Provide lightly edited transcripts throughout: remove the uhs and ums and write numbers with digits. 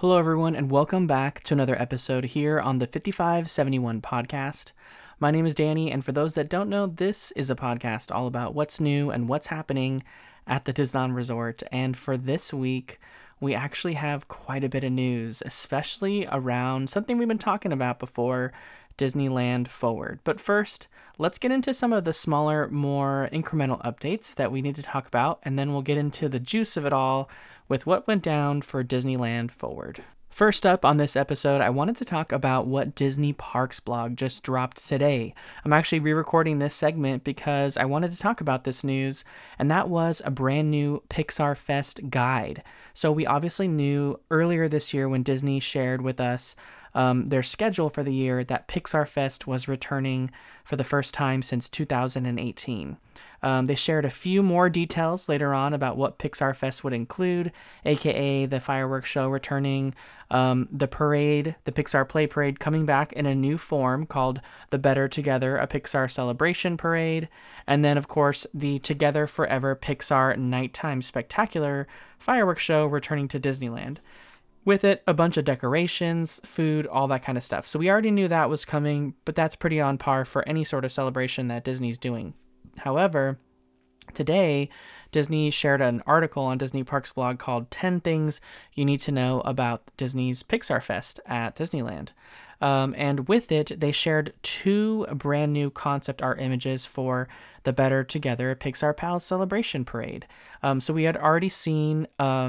Hello, everyone, and welcome back to another episode here on the 5571 podcast. My name is Danny, and for those that don't know, this is a podcast all about what's new and what's happening at the Disneyland Resort. And for this week, we actually have quite a bit of news, especially around something we've been talking about before, Disneyland Forward. But first, let's get into some of the smaller, more incremental updates that we need to talk about, and then we'll get into the juice of it all with what went down for Disneyland Forward. First up on this episode, I wanted to talk about what Disney Parks blog just dropped today. I'm actually re-recording this segment because I wanted to talk about this news, and that was a brand new Pixar Fest guide. So we obviously knew earlier this year when Disney shared with us their schedule for the year that Pixar Fest was returning for the first time since 2018. They shared a few more details later on about what Pixar Fest would include, aka the fireworks show returning, the parade, the Pixar Play Parade coming back in a new form called the Better Together, a Pixar Celebration Parade, and then of course the Together Forever Pixar Nighttime Spectacular fireworks show returning to Disneyland. With it, a bunch of decorations, food, all that kind of stuff. So we already knew that was coming, but that's pretty on par for any sort of celebration that Disney's doing. However, today, Disney shared an article on Disney Parks blog called 10 Things You Need to Know About Disney's Pixar Fest at Disneyland. And with it, they shared two brand new concept art images for the Better Together Pixar Pals Celebration Parade. So we had already seen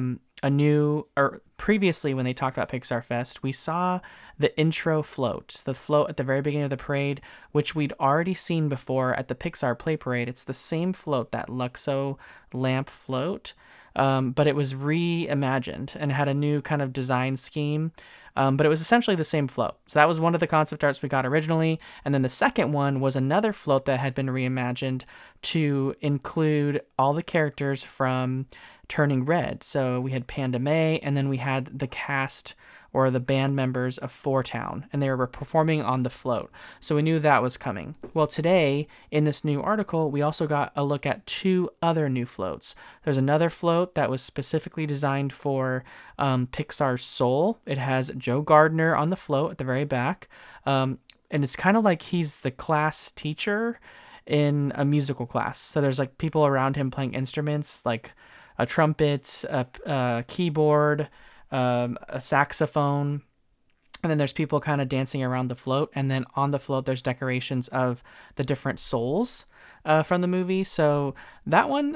previously when they talked about Pixar Fest, we saw the intro float, the float at the very beginning of the parade, which we'd already seen before at the Pixar Play Parade. It's the same float, that Luxo lamp float, but it was reimagined and had a new kind of design scheme. But it was essentially the same float. So that was one of the concept arts we got originally. And then the second one was another float that had been reimagined to include all the characters from Turning Red. So we had Panda May, and then we had the cast or the band members of Four Town, and they were performing on the float. So we knew that was coming. Well, today, in this new article, we also got a look at two other new floats. There's another float that was specifically designed for Pixar's Soul. It has Joe Gardner on the float at the very back, and it's kind of like he's the class teacher in a musical class. So there's like people around him playing instruments like a trumpet, a keyboard, a saxophone, and then there's people kind of dancing around the float, and then on the float there's decorations of the different souls from the movie. So that one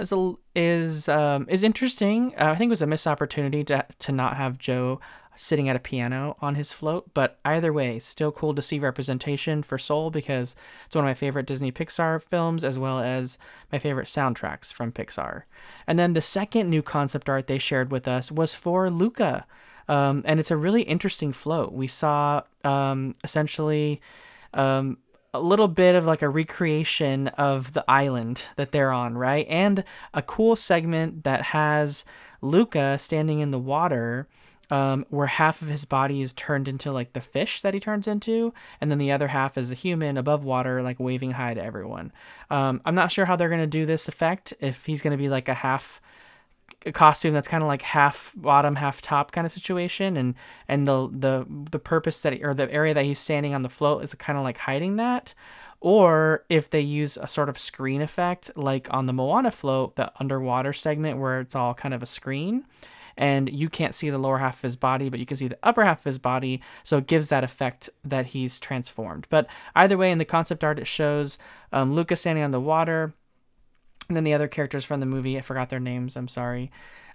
is interesting. I think it was a missed opportunity to not have Joe sitting at a piano on his float, but either way, still cool to see representation for Soul because it's one of my favorite Disney Pixar films as well as my favorite soundtracks from Pixar. And then the second new concept art they shared with us was for Luca, and it's a really interesting float. We saw essentially a little bit of like a recreation of the island that they're on, right? And a cool segment that has Luca standing in the water, where half of his body is turned into like the fish that he turns into, and then the other half is a human above water, like waving hi to everyone. I'm not sure how they're going to do this effect, if he's going to be like a costume that's kind of like half bottom, half top kind of situation, and the purpose or the area that he's standing on the float is kind of like hiding that, or if they use a sort of screen effect like on the Moana float, the underwater segment where it's all kind of a screen, and you can't see the lower half of his body, but you can see the upper half of his body, so it gives that effect that he's transformed. But either way, in the concept art, it shows Luca standing on the water, and then the other characters from the movie, I forgot their names, I'm sorry,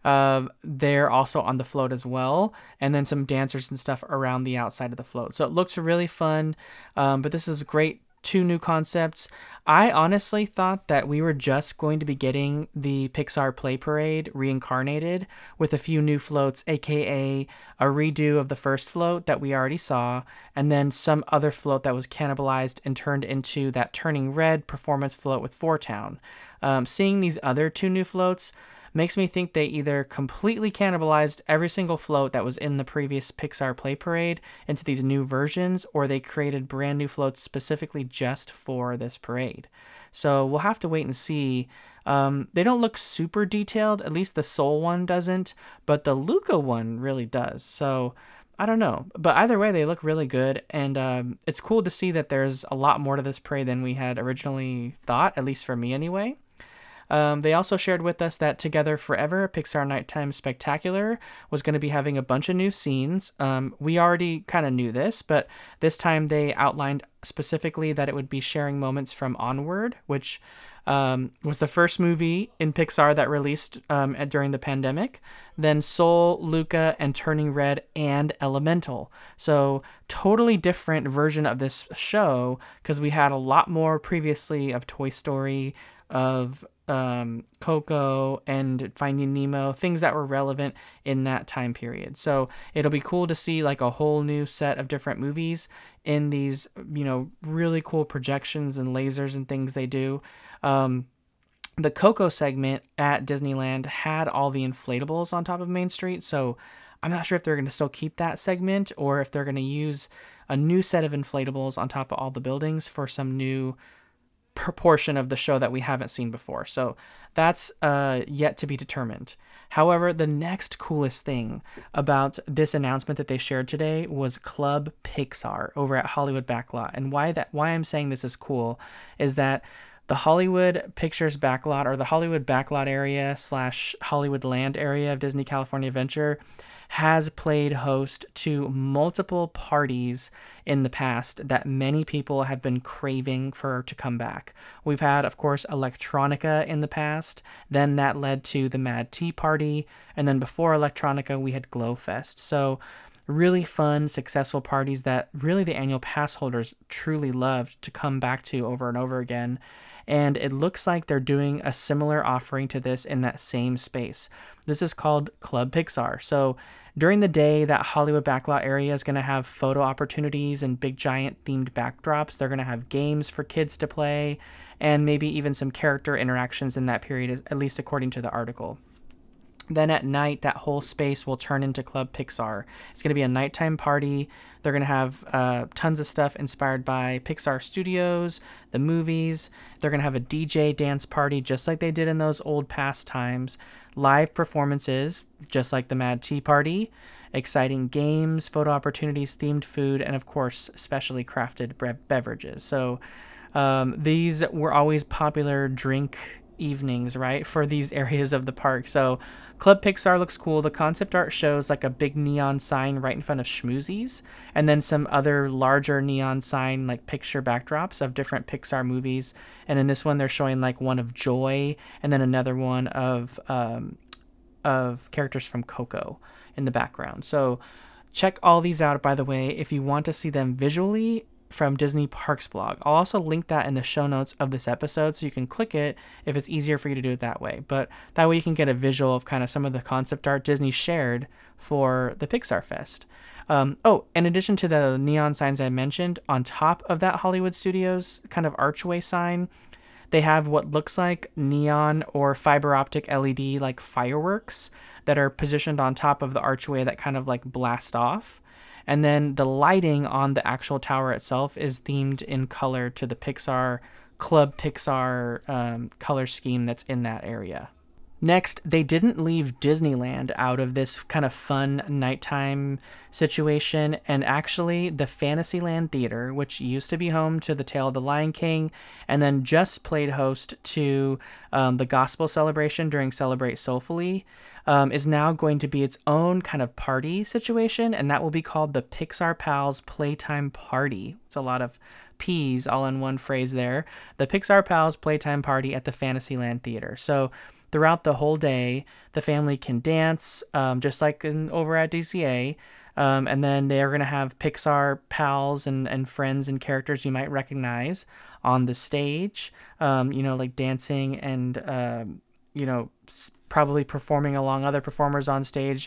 they're also on the float as well, and then some dancers and stuff around the outside of the float. So it looks really fun, but this is great. Two new concepts. I honestly thought that we were just going to be getting the Pixar Play Parade reincarnated with a few new floats, aka a redo of the first float that we already saw, and then some other float that was cannibalized and turned into that Turning Red performance float with Four Town. Seeing these other two new floats makes me think they either completely cannibalized every single float that was in the previous Pixar Play Parade into these new versions, or they created brand new floats specifically just for this parade. So we'll have to wait and see. They don't look super detailed, at least the Soul one doesn't, but the Luca one really does. So I don't know. But either way, they look really good, and it's cool to see that there's a lot more to this parade than we had originally thought, at least for me anyway. They also shared with us that Together Forever, Pixar Nighttime Spectacular, was going to be having a bunch of new scenes. We already kind of knew this, but this time they outlined specifically that it would be sharing moments from Onward, which was the first movie in Pixar that released during the pandemic. Then Soul, Luca, and Turning Red, and Elemental. So totally different version of this show, because we had a lot more previously of Toy Story, of Coco, and Finding Nemo, things that were relevant in that time period. So it'll be cool to see like a whole new set of different movies in these, really cool projections and lasers and things they do. The Coco segment at Disneyland had all the inflatables on top of Main Street, so I'm not sure if they're going to still keep that segment or if they're going to use a new set of inflatables on top of all the buildings for some new proportion of the show that we haven't seen before. So that's yet to be determined. However, the next coolest thing about this announcement that they shared today was Club Pixar over at Hollywood Backlot. And why I'm saying this is cool is that the Hollywood Pictures Backlot, or the Hollywood Backlot area / Hollywood Land area of Disney California Adventure, has played host to multiple parties in the past that many people have been craving for to come back. We've had, of course, Electronica in the past, then that led to the Mad Tea Party, and then before Electronica, we had Glowfest. So really fun, successful parties that really the annual pass holders truly loved to come back to over and over again. And it looks like they're doing a similar offering to this in that same space. This is called Club Pixar. So during the day, that Hollywood Backlot area is going to have photo opportunities and big giant themed backdrops. They're going to have games for kids to play and maybe even some character interactions in that period, at least according to the article. Then at night, that whole space will turn into Club Pixar. It's going to be a nighttime party. They're going to have tons of stuff inspired by Pixar Studios, the movies. They're going to have a DJ dance party just like they did in those old past times. Live performances, just like the Mad Tea Party. Exciting games, photo opportunities, themed food, and of course, specially crafted beverages. So these were always popular drink evenings, right, for these areas of the park. So Club Pixar looks cool. The concept art shows like a big neon sign right in front of Schmoozies, and then some other larger neon sign like picture backdrops of different Pixar movies. And in this one, they're showing like one of Joy, and then another one of characters from Coco in the background. So check all these out, by the way, if you want to see them visually from Disney Parks blog. I'll also link that in the show notes of this episode so you can click it if it's easier for you to do it that way. But that way you can get a visual of kind of some of the concept art Disney shared for the Pixar Fest. In addition to the neon signs I mentioned, on top of that Hollywood Studios kind of archway sign, they have what looks like neon or fiber optic LED like fireworks that are positioned on top of the archway that kind of like blast off. And then the lighting on the actual tower itself is themed in color to the Club Pixar color scheme that's in that area. Next, they didn't leave Disneyland out of this kind of fun nighttime situation, and actually the Fantasyland Theater, which used to be home to The Tale of the Lion King and then just played host to the Gospel Celebration during Celebrate Soulfully, is now going to be its own kind of party situation, and that will be called the Pixar Pals Playtime Party. It's a lot of P's all in one phrase there. The Pixar Pals Playtime Party at the Fantasyland Theater. So throughout the whole day, the family can dance, just like over at DCA, and then they are going to have Pixar pals and friends and characters you might recognize on the stage, like dancing and, probably performing along other performers on stage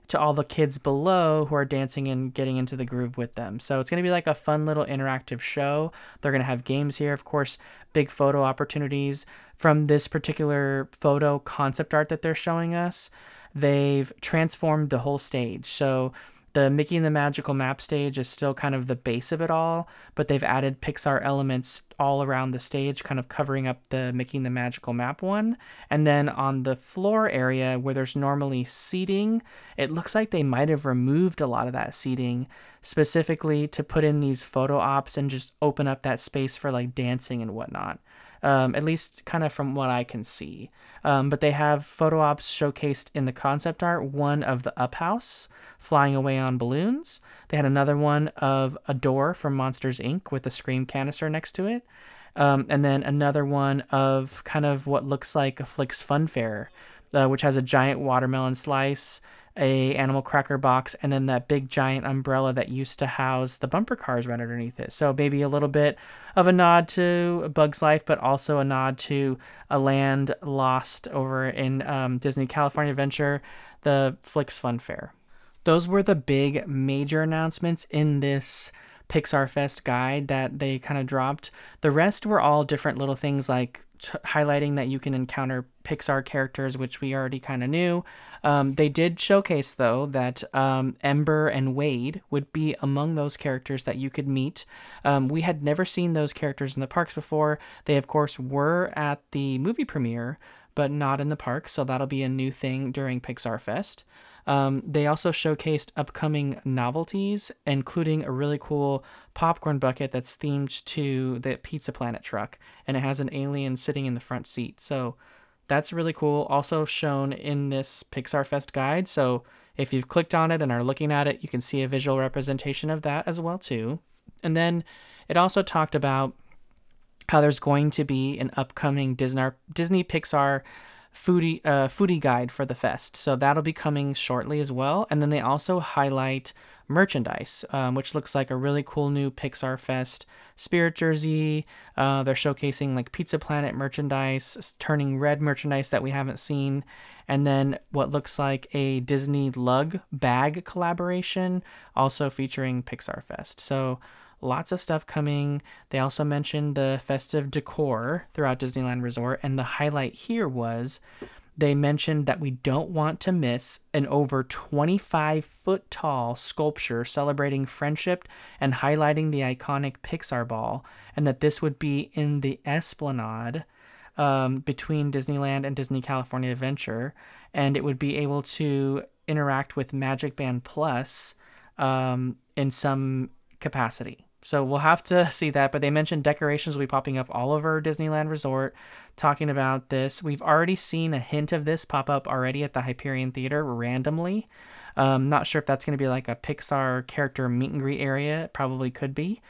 to all the kids below who are dancing and getting into the groove with them. So it's going to be like a fun little interactive show. They're going to have games here, of course, big photo opportunities. From this particular photo concept art that they're showing us, they've transformed the whole stage. So the Mickey and the Magical Map stage is still kind of the base of it all, but they've added Pixar elements all around the stage, kind of covering up the Mickey and the Magical Map one. And then on the floor area where there's normally seating, it looks like they might have removed a lot of that seating specifically to put in these photo ops and just open up that space for like dancing and whatnot. At least kind of from what I can see. But they have photo ops showcased in the concept art, one of the Up House flying away on balloons. They had another one of a door from Monsters, Inc. with a Scream canister next to it. And then another one of kind of what looks like a Flicks Fun Fair, which has a giant watermelon slice, a animal cracker box, and then that big giant umbrella that used to house the bumper cars right underneath it. So maybe a little bit of a nod to Bug's Life, but also a nod to a land lost over in Disney California Adventure, the Flicks Fun Fair. Those were the big major announcements in this Pixar Fest guide that they kind of dropped. The rest were all different little things like highlighting that you can encounter Pixar characters, which we already kind of knew. They did showcase, though, that Ember and Wade would be among those characters that you could meet. We had never seen those characters in the parks before. They, of course, were at the movie premiere, but not in the parks, so that'll be a new thing during Pixar Fest. They also showcased upcoming novelties, including a really cool popcorn bucket that's themed to the Pizza Planet truck, and it has an alien sitting in the front seat. So that's really cool. Also shown in this Pixar Fest guide. So if you've clicked on it and are looking at it, you can see a visual representation of that as well too. And then it also talked about how there's going to be an upcoming Disney Pixar foodie guide for the fest. So that'll be coming shortly as well. And then they also highlight merchandise, which looks like a really cool new Pixar Fest Spirit jersey. They're showcasing like Pizza Planet merchandise, Turning Red merchandise that we haven't seen, and then what looks like a Disney lug bag collaboration, also featuring Pixar Fest. So lots of stuff coming. They also mentioned the festive decor throughout Disneyland Resort, and the highlight here was they mentioned that we don't want to miss an over 25-foot tall sculpture celebrating friendship and highlighting the iconic Pixar ball, and that this would be in the Esplanade between Disneyland and Disney California Adventure, and it would be able to interact with Magic Band Plus in some capacity. So we'll have to see that, but they mentioned decorations will be popping up all over Disneyland Resort, talking about this. We've already seen a hint of this pop up already at the Hyperion Theater randomly. Not sure if that's going to be like a Pixar character meet and greet area. It probably could be.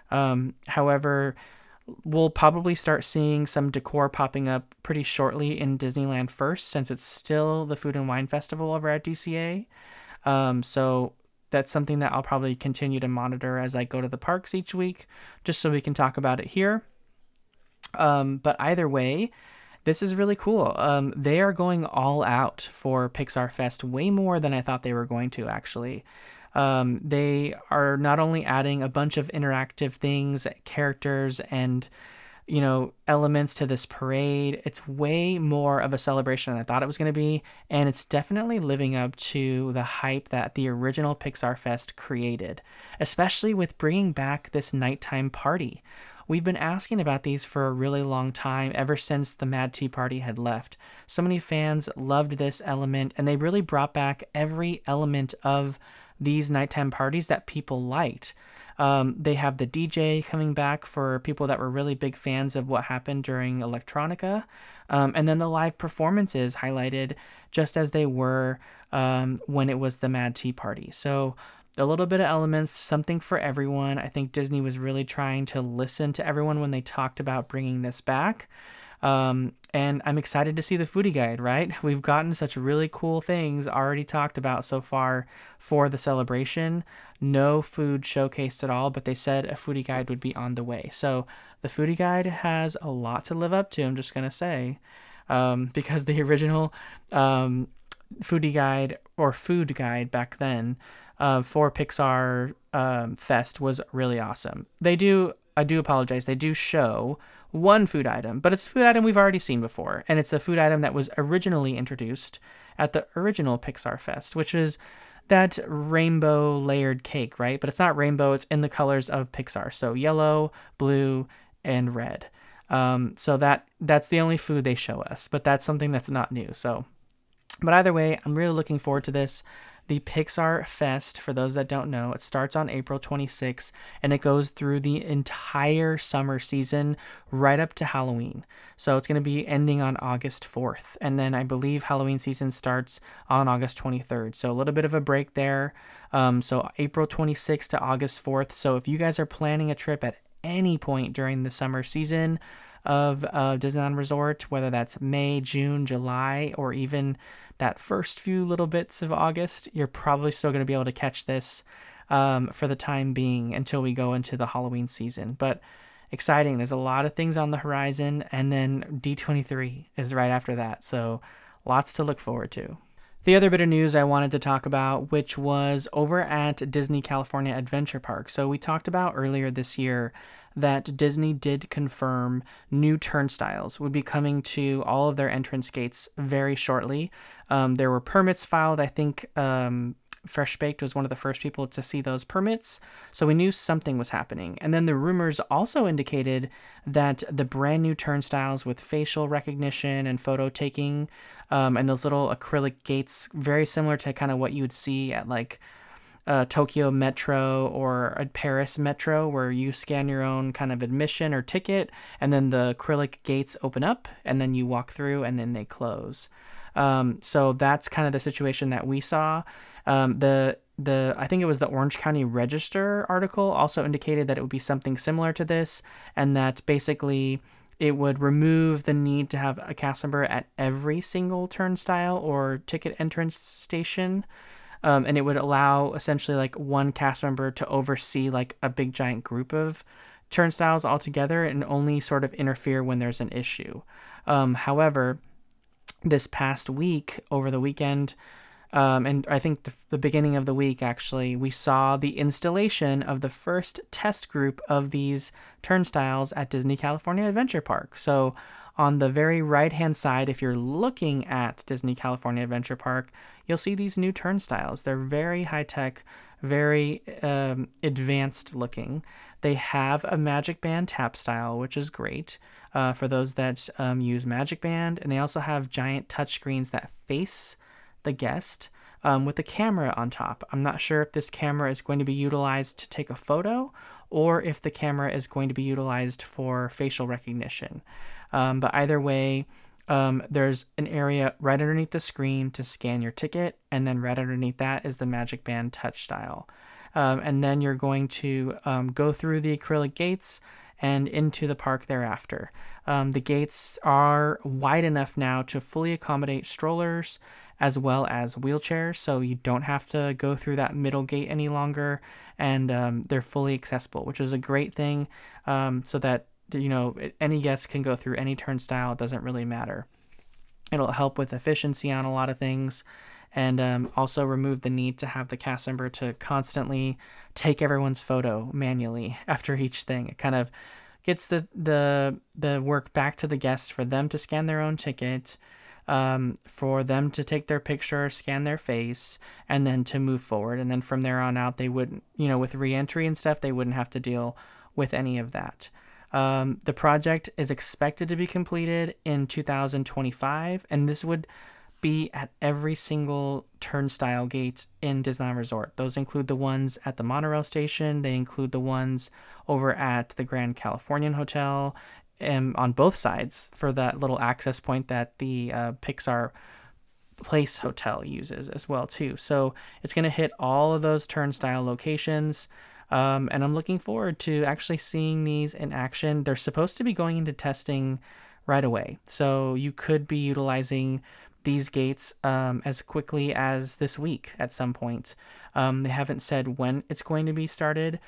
However, we'll probably start seeing some decor popping up pretty shortly in Disneyland first, since it's still the Food and Wine Festival over at DCA. So that's something that I'll probably continue to monitor as I go to the parks each week, just so we can talk about it here. But either way, this is really cool. They are going all out for Pixar Fest, way more than I thought they were going to, actually. They are not only adding a bunch of interactive things, characters, and elements to this parade. It's way more of a celebration than I thought it was going to be, and it's definitely living up to the hype that the original Pixar Fest created, especially with bringing back this nighttime party. We've been asking about these for a really long time, ever since the Mad Tea Party had left. So many fans loved this element, and they really brought back every element of these nighttime parties that people liked. They have the DJ coming back for people that were really big fans of what happened during Electronica. And then the live performances highlighted just as they were when it was the Mad Tea Party. So a little bit of elements, something for everyone. I think Disney was really trying to listen to everyone when they talked about bringing this back. And I'm excited to see the foodie guide, right? We've gotten such really cool things already talked about so far for the celebration. No food showcased at all, but they said a foodie guide would be on the way. So the foodie guide has a lot to live up to, I'm just going to say, because the original foodie guide or food guide back then for Pixar Fest was really awesome. I do apologize, they do show one food item, but it's a food item we've already seen before, and it's a food item that was originally introduced at the original Pixar Fest, which is that rainbow layered cake, right? But it's not rainbow, it's in the colors of Pixar. So yellow, blue, and red. So that's the only food they show us, but that's something that's not new. So, but either way, I'm really looking forward to this. The Pixar Fest, for those that don't know, it starts on April 26th and it goes through the entire summer season right up to Halloween. So it's going to be ending on August 4th. And then I believe Halloween season starts on August 23rd. So a little bit of a break there. So April 26th to August 4th. So if you guys are planning a trip at any point during the summer season of Disneyland Resort, whether that's May, June, July, or even that first few little bits of August, you're probably still going to be able to catch this for the time being until we go into the Halloween season. But exciting. There's a lot of things on the horizon, and then D23 is right after that. So lots to look forward to. The other bit of news I wanted to talk about, which was over at Disney California Adventure Park. So we talked about earlier this year that Disney did confirm new turnstiles would be coming to all of their entrance gates very shortly. There were permits filed. I think Fresh Baked was one of the first people to see those permits, so we knew something was happening. And then the rumors also indicated that the brand new turnstiles with facial recognition and photo taking, and those little acrylic gates, very similar to kind of what you would see at like Tokyo Metro or a Paris Metro, where you scan your own kind of admission or ticket, and then the acrylic gates open up, and then you walk through, and then they close. So that's kind of the situation that we saw. I think it was the Orange County Register article also indicated that it would be something similar to this, and that basically it would remove the need to have a cast member at every single turnstile or ticket entrance station. And it would allow essentially like one cast member to oversee like a big giant group of turnstiles altogether and only sort of interfere when there's an issue. However, this past week, over the weekend, and I think the beginning of the week, actually, we saw the installation of the first test group of these turnstiles at Disney California Adventure Park. So on the very right-hand side, if you're looking at Disney California Adventure Park, you'll see these new turnstiles. They're very high-tech, very advanced looking. They have a Magic Band tap style, which is great for those that use Magic Band. And they also have giant touchscreens that face the guest with a camera on top. I'm not sure if this camera is going to be utilized to take a photo or if the camera is going to be utilized for facial recognition. But either way, there's an area right underneath the screen to scan your ticket, and then right underneath that is the Magic Band touch style. And then you're going to go through the acrylic gates and into the park thereafter. The gates are wide enough now to fully accommodate strollers as well as wheelchairs, so you don't have to go through that middle gate any longer, and they're fully accessible, which is a great thing, so that any guest can go through any turnstile. It doesn't really matter. It'll help with efficiency on a lot of things, and also remove the need to have the cast member to constantly take everyone's photo manually after each thing. It kind of gets the work back to the guests for them to scan their own ticket, for them to take their picture, scan their face, and then to move forward. And then from there on out, they wouldn't, with re-entry and stuff, they wouldn't have to deal with any of that. The project is expected to be completed in 2025, and this would be at every single turnstile gate in Disneyland Resort. Those include the ones at the monorail station. They include the ones over at the Grand Californian Hotel, and on both sides for that little access point that the Pixar Place Hotel uses as well too. So it's going to hit all of those turnstile locations. And I'm looking forward to actually seeing these in action. They're supposed to be going into testing right away, so you could be utilizing these gates as quickly as this week at some point. They haven't said when it's going to be started,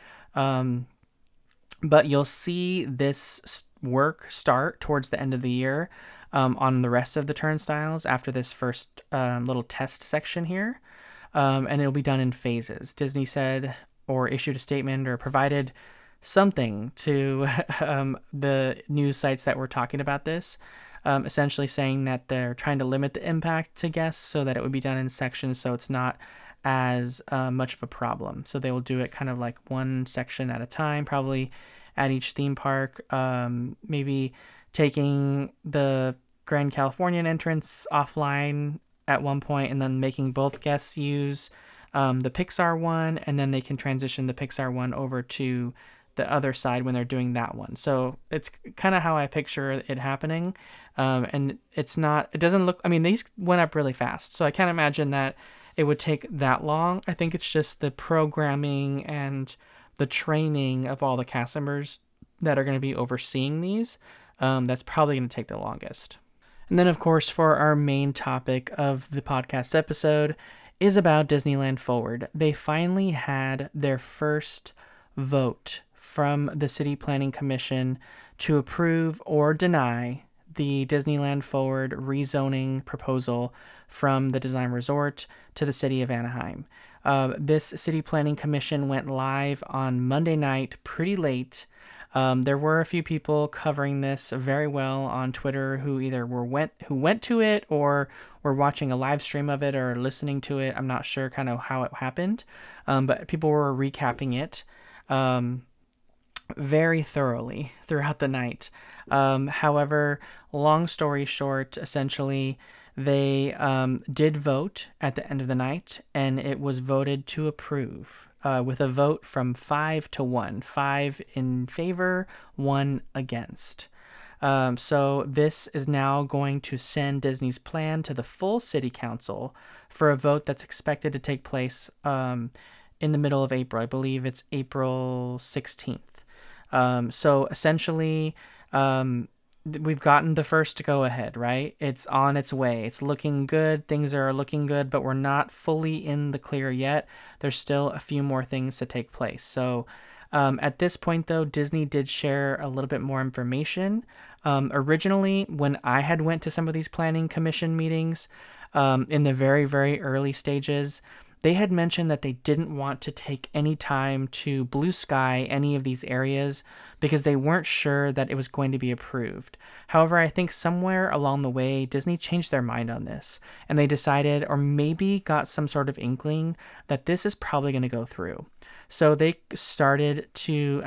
but you'll see this work start towards the end of the year on the rest of the turnstiles after this first little test section here. and it'll be done in phases. Disney said or issued a statement or provided something to the news sites that were talking about this, essentially saying that they're trying to limit the impact to guests so that it would be done in sections so it's not as much of a problem. So they will do it kind of like one section at a time, probably at each theme park, maybe taking the Grand Californian entrance offline at one point and then making both guests use the Pixar one, and then they can transition the Pixar one over to the other side when they're doing that one. So it's kind of how I picture it happening. And it doesn't look, I mean, these went up really fast. So I can't imagine that it would take that long. I think it's just the programming and the training of all the cast members that are going to be overseeing these. That's probably going to take the longest. And then, of course, for our main topic of the podcast episode is about Disneyland Forward. They finally had their first vote from the City Planning Commission to approve or deny the Disneyland Forward rezoning proposal from the Design Resort to the city of Anaheim. This City Planning Commission went live on Monday night, pretty late. There were a few people covering this very well on Twitter who either went to it or were watching a live stream of it or listening to it. I'm not sure kind of how it happened, but people were recapping it very thoroughly throughout the night. However, long story short, essentially, they did vote at the end of the night, and it was voted to approve with a vote from 5-1, 5 in favor, 1 against. So this is now going to send Disney's plan to the full city council for a vote that's expected to take place in the middle of April. I believe it's April 16th. So essentially, we've gotten the first go ahead, right? It's on its way. It's looking good. Things are looking good, but we're not fully in the clear yet. There's still a few more things to take place. So at this point, though, Disney did share a little bit more information. Originally, when I had went to some of these planning commission meetings in the very, very early stages, they had mentioned that they didn't want to take any time to blue sky any of these areas because they weren't sure that it was going to be approved. However, I think somewhere along the way, Disney changed their mind on this and they decided, or maybe got some sort of inkling, that this is probably going to go through. So they started to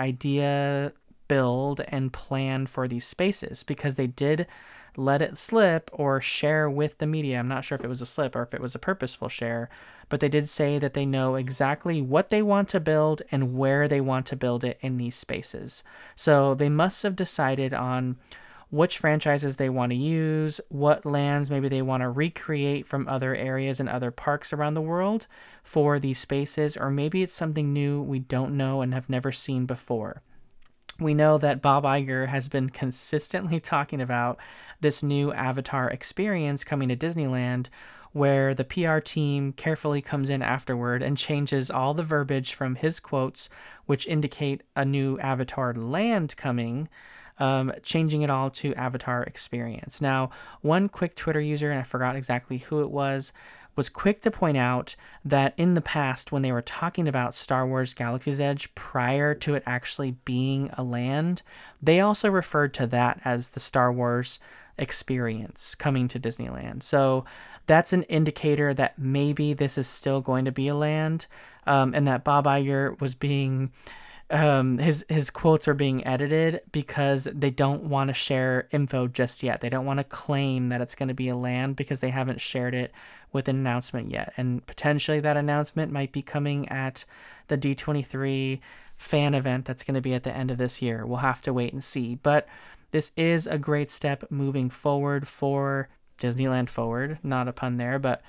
build and plan for these spaces because they did let it slip or share with the media. I'm not sure if it was a slip or if it was a purposeful share, but they did say that they know exactly what they want to build and where they want to build it in these spaces. So they must have decided on which franchises they want to use, what lands maybe they want to recreate from other areas and other parks around the world for these spaces, or maybe it's something new we don't know and have never seen before. We know that Bob Iger has been consistently talking about this new Avatar experience coming to Disneyland, where the PR team carefully comes in afterward and changes all the verbiage from his quotes, which indicate a new Avatar land coming, changing it all to Avatar experience. Now, one quick Twitter user, and I forgot exactly who it was quick to point out that in the past, when they were talking about Star Wars Galaxy's Edge prior to it actually being a land, they also referred to that as the Star Wars experience coming to Disneyland. So that's an indicator that maybe this is still going to be a land, and that Bob Iger was being... his quotes are being edited because they don't want to share info just yet. They don't want to claim that it's going to be a land because they haven't shared it with an announcement yet. And potentially that announcement might be coming at the D23 fan event that's going to be at the end of this year. We'll have to wait and see. But this is a great step moving forward for Disneyland Forward. Not a pun there, but...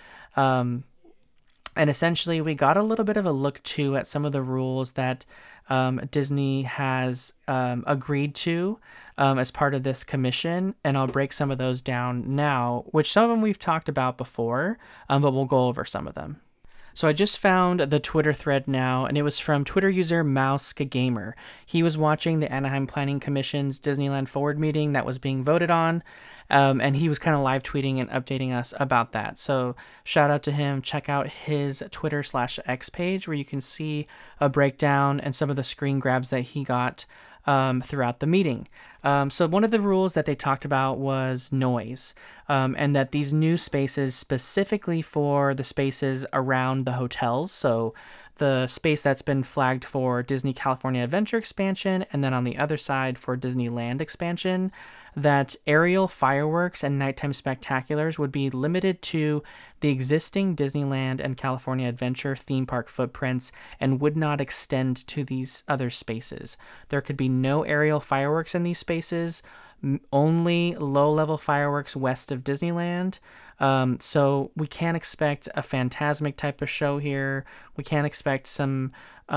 and essentially, we got a little bit of a look, too, at some of the rules that Disney has agreed to as part of this commission, and I'll break some of those down now, which some of them we've talked about before, but we'll go over some of them. So I just found the Twitter thread now, and it was from Twitter user Mouska Gamer. He was watching the Anaheim Planning Commission's Disneyland Forward meeting that was being voted on, and he was kind of live tweeting and updating us about that. So shout out to him. Check out his Twitter/X page where you can see a breakdown and some of the screen grabs that he got throughout the meeting. So one of the rules that they talked about was noise, and that these new spaces specifically for the spaces around the hotels. So the space that's been flagged for Disney California Adventure expansion, and then on the other side for Disneyland expansion, that aerial fireworks and nighttime spectaculars would be limited to the existing Disneyland and California Adventure theme park footprints and would not extend to these other spaces. There could be no aerial fireworks in these spaces, only low-level fireworks west of Disneyland. So we can't expect a Fantasmic type of show here. We can't expect some,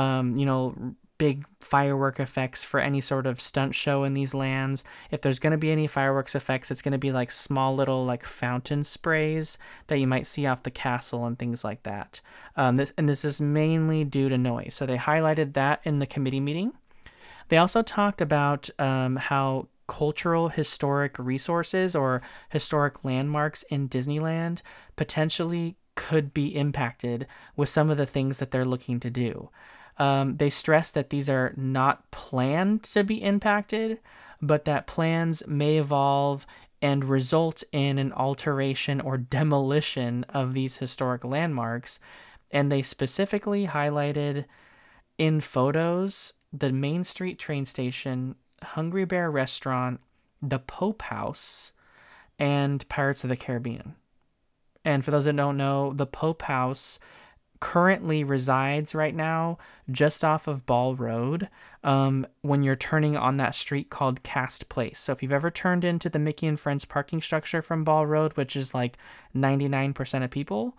big firework effects for any sort of stunt show in these lands. If there's going to be any fireworks effects, it's going to be like small little like fountain sprays that you might see off the castle and things like that. This is mainly due to noise. So they highlighted that in the committee meeting. They also talked about how cultural historic resources or historic landmarks in Disneyland potentially could be impacted with some of the things that they're looking to do. They stress that these are not planned to be impacted, but that plans may evolve and result in an alteration or demolition of these historic landmarks. And they specifically highlighted in photos the Main Street train station, Hungry Bear restaurant, the Pope House, and Pirates of the Caribbean. And for those that don't know, the Pope House currently resides right now just off of Ball Road when you're turning on that street called Cast Place. So if you've ever turned into the Mickey and Friends parking structure from Ball Road, which is like 99% of people,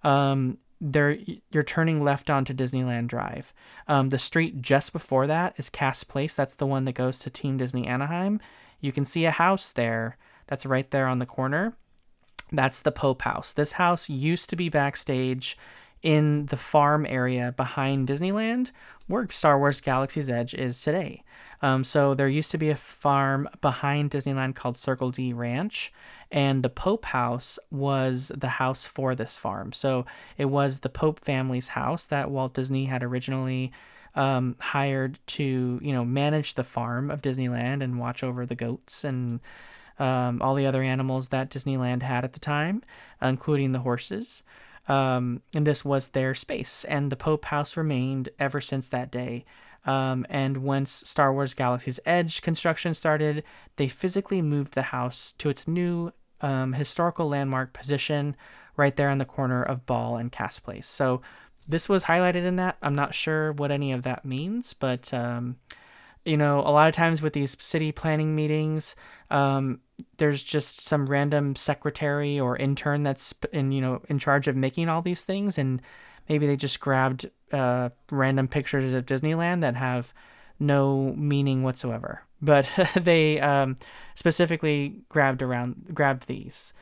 you're turning left onto Disneyland Drive. The street just before that is Cast Place. That's the one that goes to Team Disney Anaheim. You can see a house there that's right there on the corner. That's the Pope House. This house used to be backstage in the farm area behind Disneyland, where Star Wars Galaxy's Edge is today. So there used to be a farm behind Disneyland called Circle D Ranch, and the Pope House was the house for this farm. So it was the Pope family's house that Walt Disney had originally hired to, manage the farm of Disneyland and watch over the goats and all the other animals that Disneyland had at the time, including the horses. And this was their space, and the Pope House remained ever since that day. And once Star Wars Galaxy's Edge construction started, they physically moved the house to its new historical landmark position right there on the corner of Ball and Cast Place. So this was highlighted in that. I'm not sure what any of that means, but a lot of times with these city planning meetings, there's just some random secretary or intern that's in charge of making all these things, and maybe they just grabbed random pictures of Disneyland that have no meaning whatsoever. But they specifically grabbed these.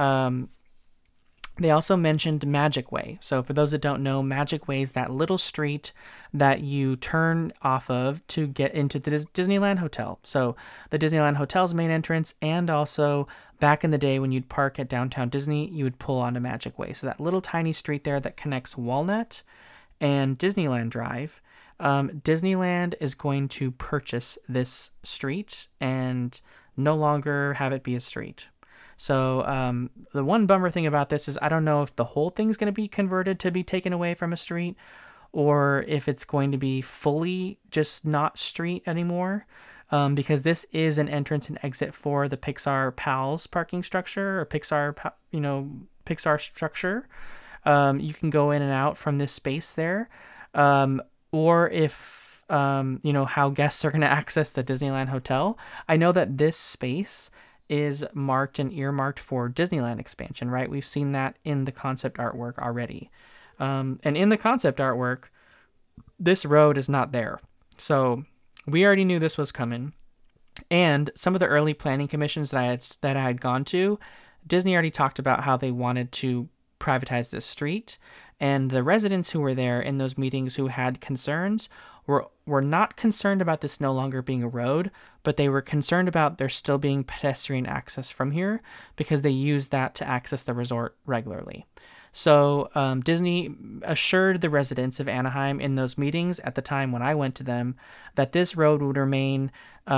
They also mentioned Magic Way. So for those that don't know, Magic Way is that little street that you turn off of to get into the Disneyland Hotel. So the Disneyland Hotel's main entrance, and also back in the day when you'd park at Downtown Disney, you would pull onto Magic Way. So that little tiny street there that connects Walnut and Disneyland Drive. Disneyland is going to purchase this street and no longer have it be a street. So the one bummer thing about this is I don't know if the whole thing's going to be converted to be taken away from a street, or if it's going to be fully just not street anymore, because this is an entrance and exit for the Pixar Pals parking structure, or Pixar structure. You can go in and out from this space there, or if how guests are going to access the Disneyland Hotel. I know that this space is marked and earmarked for Disneyland expansion, right? We've seen that in the concept artwork already. And in the concept artwork, this road is not there. So we already knew this was coming. And some of the early planning commissions that I had gone to, Disney already talked about how they wanted to privatize this street. And the residents who were there in those meetings who had concerns were not concerned about this no longer being a road, but they were concerned about there still being pedestrian access from here because they use that to access the resort regularly. So Disney assured the residents of Anaheim in those meetings at the time when I went to them that this road would remain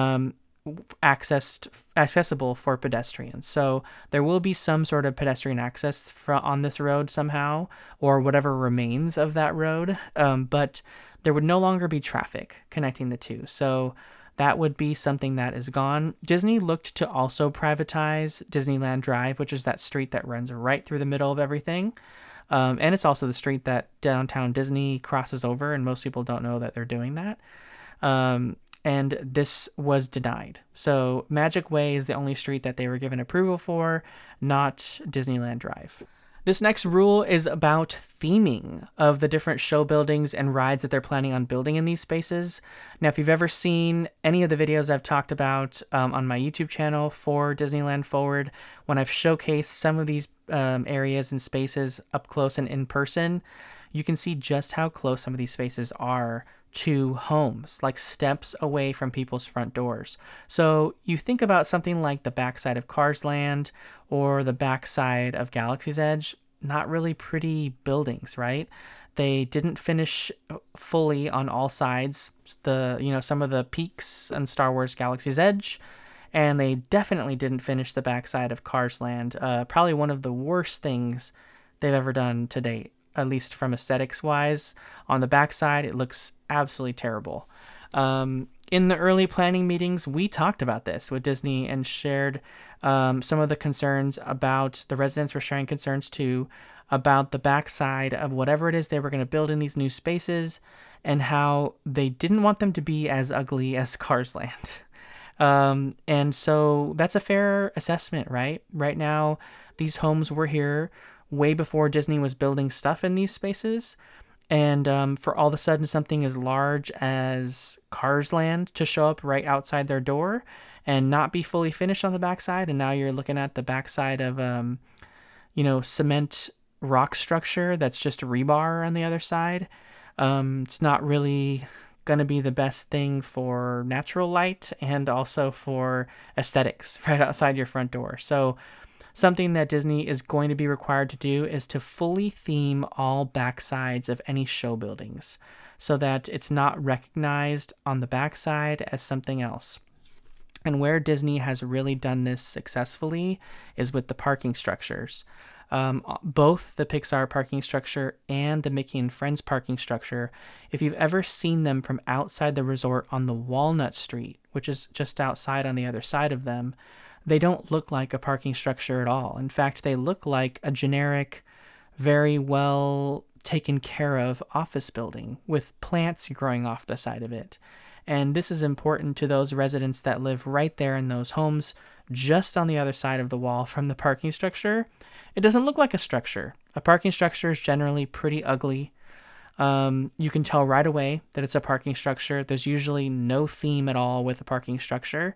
accessible for pedestrians. So there will be some sort of pedestrian access on this road somehow, or whatever remains of that road, but there would no longer be traffic connecting the two. So that would be something that is gone. Disney looked to also privatize Disneyland Drive, which is that street that runs right through the middle of everything. And it's also the street that Downtown Disney crosses over, and most people don't know that they're doing that. And this was denied. So Magic Way is the only street that they were given approval for, not Disneyland Drive. This next rule is about theming of the different show buildings and rides that they're planning on building in these spaces. Now, if you've ever seen any of the videos I've talked about on my YouTube channel for Disneyland Forward, when I've showcased some of these areas and spaces up close and in person, you can see just how close some of these spaces are to homes, like steps away from people's front doors. So you think about something like the backside of Cars Land or the backside of Galaxy's Edge, not really pretty buildings, right? They didn't finish fully on all sides. Some of the peaks on Star Wars Galaxy's Edge, and they definitely didn't finish the backside of Cars Land. Probably one of the worst things they've ever done to date, at least from aesthetics wise. On the backside, it looks absolutely terrible. In the early planning meetings, we talked about this with Disney and shared some of the concerns about the residents were sharing concerns too about the backside of whatever it is they were going to build in these new spaces and how they didn't want them to be as ugly as Cars Land. And so that's a fair assessment, right? Right now, these homes were here way before Disney was building stuff in these spaces. And for all of a sudden something as large as Cars Land to show up right outside their door and not be fully finished on the backside, and now you're looking at the backside of cement rock structure that's just rebar on the other side. It's not really going to be the best thing for natural light and also for aesthetics right outside your front door. So something that Disney is going to be required to do is to fully theme all backsides of any show buildings so that it's not recognized on the backside as something else. And where Disney has really done this successfully is with the parking structures. Both the Pixar parking structure and the Mickey and Friends parking structure, if you've ever seen them from outside the resort on the Walnut Street, which is just outside on the other side of them, they don't look like a parking structure at all. In fact, they look like a generic, very well taken care of office building with plants growing off the side of it. And this is important to those residents that live right there in those homes, just on the other side of the wall from the parking structure. It doesn't look like a structure. A parking structure is generally pretty ugly. You can tell right away that it's a parking structure. There's usually no theme at all with a parking structure.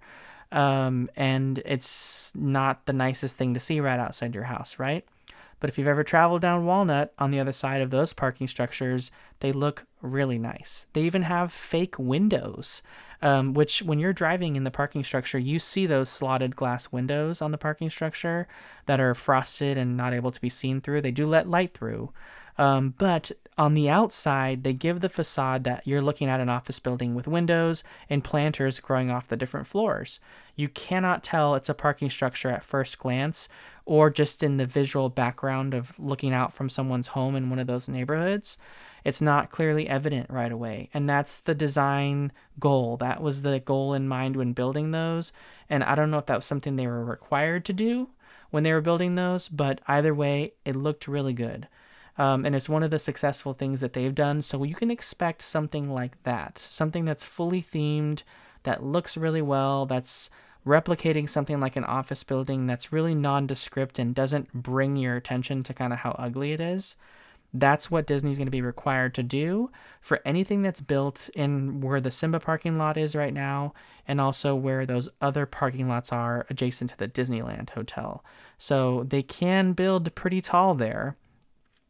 And it's not the nicest thing to see right outside your house, right? But if you've ever traveled down Walnut on the other side of those parking structures, they look really nice. They even have fake windows, which when you're driving in the parking structure, you see those slotted glass windows on the parking structure that are frosted and not able to be seen through. They do let light through. But on the outside, they give the facade that you're looking at an office building with windows and planters growing off the different floors. You cannot tell it's a parking structure at first glance or just in the visual background of looking out from someone's home in one of those neighborhoods. It's not clearly evident right away. And that's the design goal. That was the goal in mind when building those. And I don't know if that was something they were required to do when they were building those, but either way, it looked really good. And it's one of the successful things that they've done. So you can expect something like that, something that's fully themed, that looks really well, that's replicating something like an office building that's really nondescript and doesn't bring your attention to kind of how ugly it is. That's what Disney's going to be required to do for anything that's built in where the Simba parking lot is right now, and also where those other parking lots are adjacent to the Disneyland Hotel. So they can build pretty tall there,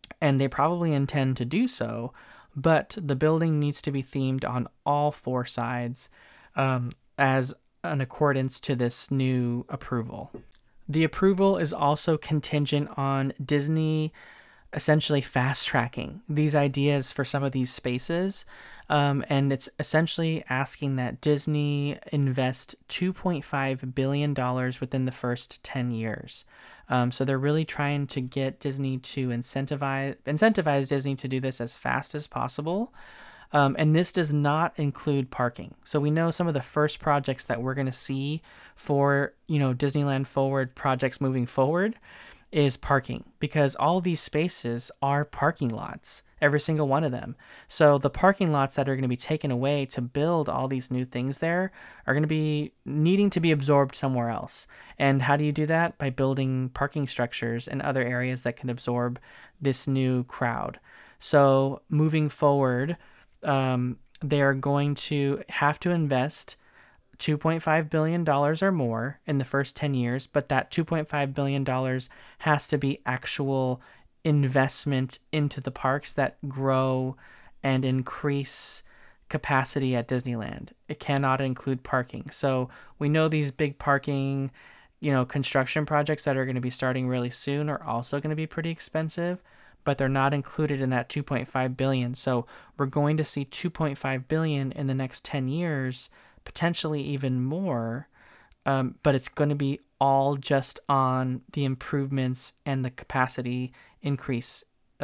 and they probably intend to do so, but the building needs to be themed on all four sides as an accordance to this new approval. The approval is also contingent on Disney essentially fast tracking these ideas for some of these spaces. And it's essentially asking that Disney invest $2.5 billion within the first 10 years. So they're really trying to get Disney to incentivize Disney to do this as fast as possible. And this does not include parking. So we know some of the first projects that we're going to see for, Disneyland Forward projects moving forward is parking, because all these spaces are parking lots, every single one of them. So the parking lots that are going to be taken away to build all these new things there are going to be needing to be absorbed somewhere else. And how do you do that? By building parking structures and other areas that can absorb this new crowd. So moving forward, they are going to have to invest $2.5 billion or more in the first 10 years, but that $2.5 billion has to be actual investment into the parks that grow and increase capacity at Disneyland. It cannot include parking. So we know these big parking, construction projects that are going to be starting really soon are also going to be pretty expensive, but they're not included in that 2.5 billion. So we're going to see 2.5 billion in the next 10 years, potentially even more, but it's going to be all just on the improvements and the capacity increase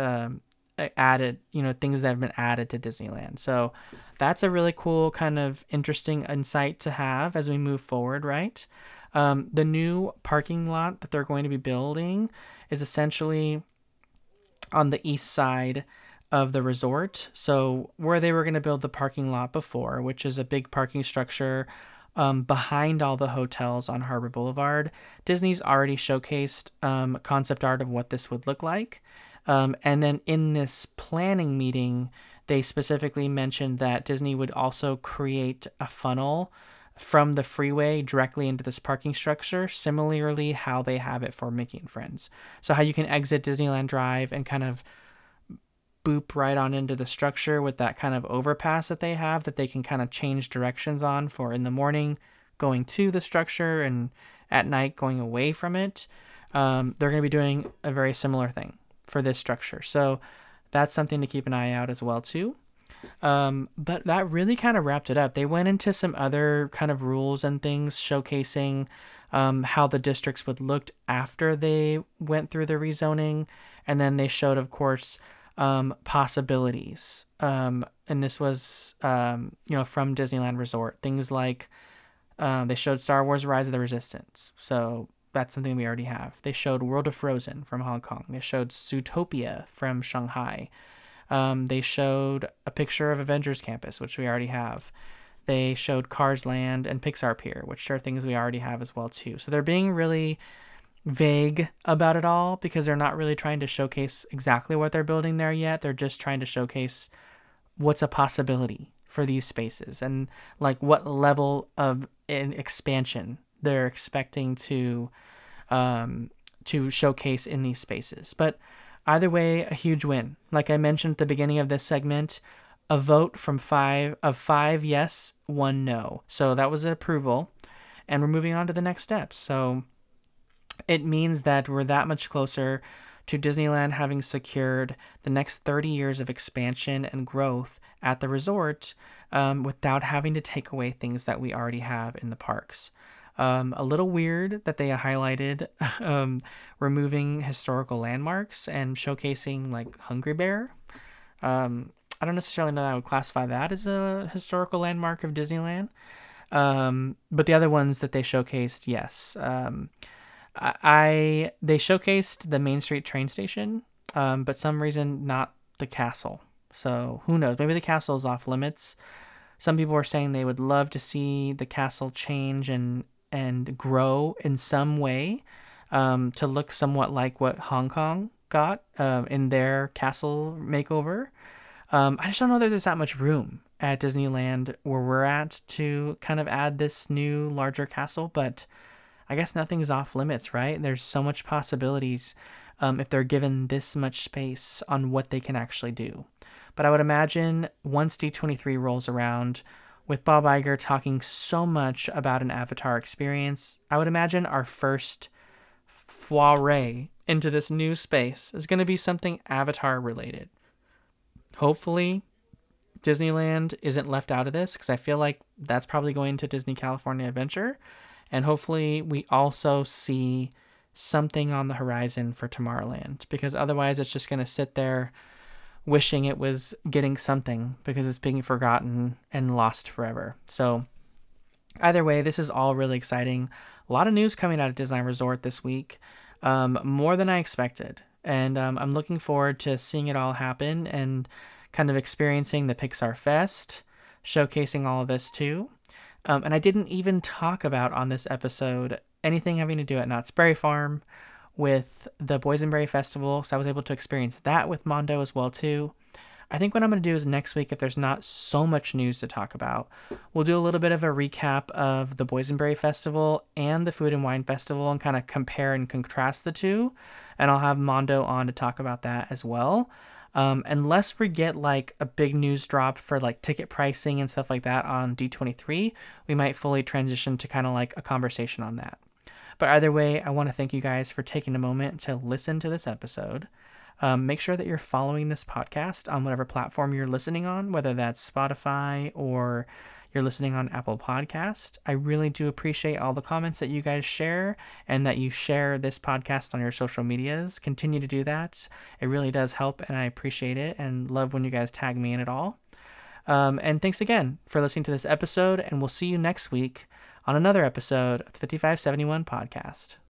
added, things that have been added to Disneyland. So that's a really cool kind of interesting insight to have as we move forward, right? The new parking lot that they're going to be building is essentially on the east side of the resort. So where they were going to build the parking lot before, which is a big parking structure behind all the hotels on Harbor Boulevard, Disney's already showcased concept art of what this would look like. And then in this planning meeting, they specifically mentioned that Disney would also create a funnel from the freeway directly into this parking structure, similarly how they have it for Mickey and Friends. So how you can exit Disneyland Drive and kind of boop right on into the structure with that kind of overpass that they have that they can kind of change directions on for in the morning going to the structure and at night going away from it. They're going to be doing a very similar thing for this structure. So that's something to keep an eye out as well too. But that really kind of wrapped it up. They went into some other kind of rules and things showcasing how the districts would look after they went through the rezoning. And then they showed, of course, possibilities. And this was, from Disneyland Resort. Things like they showed Star Wars Rise of the Resistance. So that's something we already have. They showed World of Frozen from Hong Kong. They showed Zootopia from Shanghai. They showed a picture of Avengers Campus, which we already have. They showed Cars Land and Pixar Pier, which are things we already have as well too. So they're being really vague about it all because they're not really trying to showcase exactly what they're building there yet. They're just trying to showcase what's a possibility for these spaces and like what level of an expansion they're expecting to showcase in these spaces. But either way, a huge win. Like I mentioned at the beginning of this segment, a vote from five yes, 1 no. So that was an approval, and we're moving on to the next steps. So it means that we're that much closer to Disneyland having secured the next 30 years of expansion and growth at the resort without having to take away things that we already have in the parks. A little weird that they highlighted removing historical landmarks and showcasing like Hungry Bear. I don't necessarily know that I would classify that as a historical landmark of Disneyland. But the other ones that they showcased, yes. They showcased the Main Street train station, but some reason not the castle. So who knows? Maybe the castle is off limits. Some people are saying they would love to see the castle change and grow in some way to look somewhat like what Hong Kong got in their castle makeover. I just don't know that there's that much room at Disneyland where we're at to kind of add this new larger castle, but I guess nothing's off limits, right? There's so much possibilities if they're given this much space on what they can actually do. But I would imagine once D23 rolls around, with Bob Iger talking so much about an Avatar experience, I would imagine our first foray into this new space is going to be something Avatar related. Hopefully, Disneyland isn't left out of this, because I feel like that's probably going to Disney California Adventure. And hopefully we also see something on the horizon for Tomorrowland, because otherwise it's just going to sit there wishing it was getting something, because it's being forgotten and lost forever. So either way, this is all really exciting. A lot of news coming out of Disneyland Resort this week, more than I expected. And I'm looking forward to seeing it all happen and kind of experiencing the Pixar Fest, showcasing all of this too. And I didn't even talk about on this episode anything having to do at Knott's Berry Farm with the Boysenberry Festival, so I was able to experience that with Mondo as well too. I think what I'm going to do is next week, if there's not so much news to talk about, we'll do a little bit of a recap of the Boysenberry Festival and the Food and Wine Festival and kind of compare and contrast the two. And I'll have Mondo on to talk about that as well. Unless we get like a big news drop for like ticket pricing and stuff like that on D23, we might fully transition to kind of like a conversation on that. But either way, I want to thank you guys for taking a moment to listen to this episode. Make sure that you're following this podcast on whatever platform you're listening on, whether that's Spotify or you're listening on Apple Podcast. I really do appreciate all the comments that you guys share, and that you share this podcast on your social medias. Continue to do that. It really does help, and I appreciate it and love when you guys tag me in it all. And thanks again for listening to this episode, and we'll see you next week on another episode of the 5571 podcast.